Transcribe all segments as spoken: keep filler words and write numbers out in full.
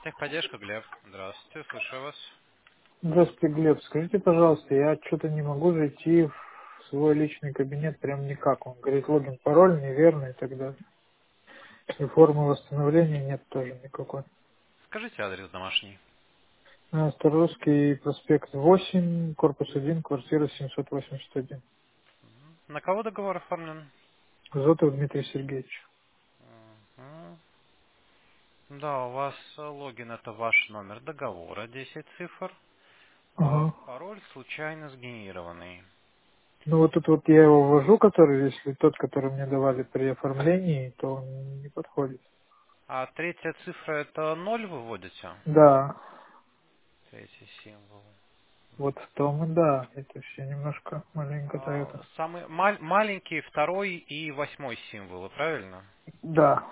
Техподдержка, Глеб. Здравствуйте, слушаю вас. Здравствуйте, Глеб. Скажите, пожалуйста, я что-то не могу зайти в свой личный кабинет прям никак. Он говорит, логин, пароль неверный и так далее. И формы восстановления нет тоже никакой. Скажите адрес домашний. А, Старорусский проспект восемь, корпус один, квартира семьсот восемьдесят один. На кого договор оформлен? Зотов Дмитрий Сергеевич. Мгм. Да, у вас э, логин это ваш номер договора, десять цифр. А Ага. пароль случайно сгенерированный. Ну вот тут вот я его ввожу, который, если тот, который мне давали при оформлении, то он не подходит. А третья цифра это ноль выводите? Да, Третий символ. вот в том и да. Это все немножко маленько-то А, это. самый ма- маленький второй и восьмой символы, правильно? Да.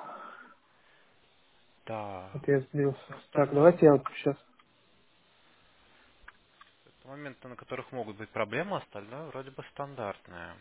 Да. Вот я сбился. Так, Остальное давайте я вот сейчас. это моменты, на которых могут быть проблемы, остальное вроде бы стандартное.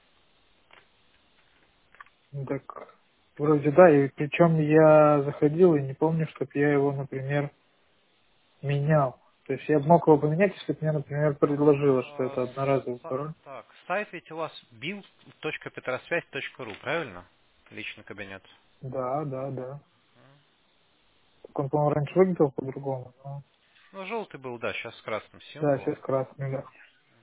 Так, вроде да, и причем я заходил и не помню, чтобы я его, например, менял. То есть я бы мог его поменять, если бы мне, например, предложило, что А, это одноразовый са- пароль. Так, сайт ведь у вас билд точка петросвязь точка ру, правильно? Личный кабинет. Да, да, да. Так он, по-моему, раньше выглядел по-другому, но Ну, желтый был, да, сейчас с красным да, символом. сейчас красный, да.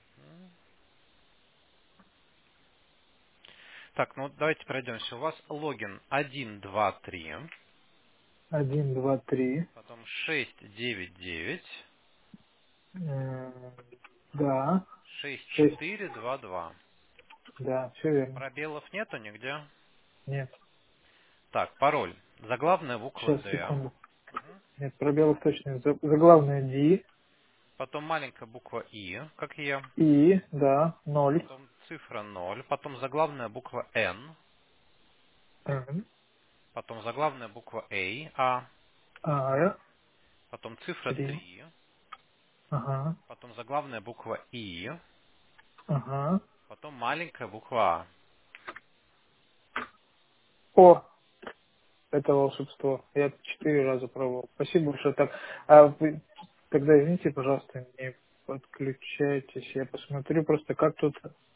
Так, ну давайте пройдемся. У вас логин один, два, три, Один, два, три. потом шесть, девять, девять, М, Да, шесть, шесть. четыре, два, два. Да, все верно. Пробелов нету нигде? Нет. Так, пароль. Заглавная буква Сейчас, D. секунду. Мгм. Нет, пробелов точно нет. За- Заглавная D. Потом маленькая буква И, как я. И, да, ноль. Потом цифра ноль. Потом заглавная буква N. М, Потом заглавная буква A, А. А, Потом цифра три. три. Ага, Потом заглавная буква И. ага. Потом маленькая буква А. О, это волшебство. Я четыре раза пробовал. Спасибо большое. Так, а вы тогда извините, пожалуйста, не подключайтесь. Я посмотрю просто, как тут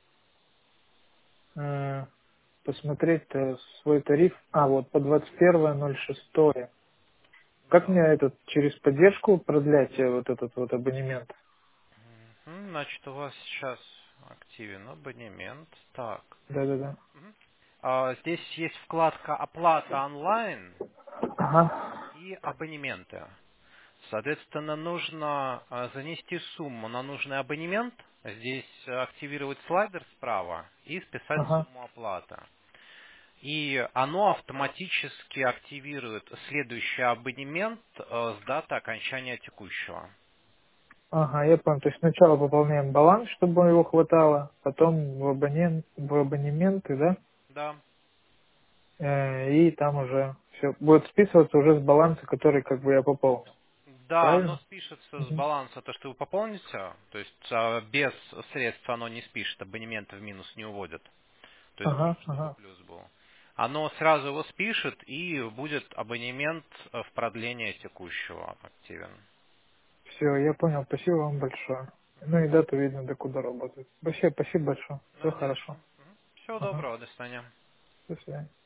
э, посмотреть свой тариф. А, вот по двадцать первое ноль шестое. Как мне Да. этот через поддержку продлять э, вот этот вот абонемент? Мгм. Значит, у вас сейчас активен абонемент. Так. Да-да-да. Мгм. А, здесь есть вкладка «Оплата онлайн» Ага, и «Абонементы». Соответственно, нужно а, занести сумму на нужный абонемент, здесь а, активировать слайдер справа и списать ага, сумму оплаты. И оно автоматически активирует следующий абонемент э, с даты окончания текущего. ага, я понял. То есть сначала пополняем баланс, чтобы его хватало, потом в, абонент, в абонементы, да? Да. Э, и там уже все будет списываться уже с баланса, который как бы я пополнил. Да, оно Правильно? спишется с Мгм. баланса, то, что вы пополните, то есть а, без средств оно не спишет, абонементы в минус не уводят. То есть Ага, нужно, чтобы ага. плюс был. Оно сразу его спишет и будет абонемент э, в продление текущего активен. Все, я понял. Спасибо вам большое. Ну и дату видно, до куда работать. Вообще, спасибо большое. Все Да, не за хорошо. что. Всего Ага. доброго, до свидания. До свидания.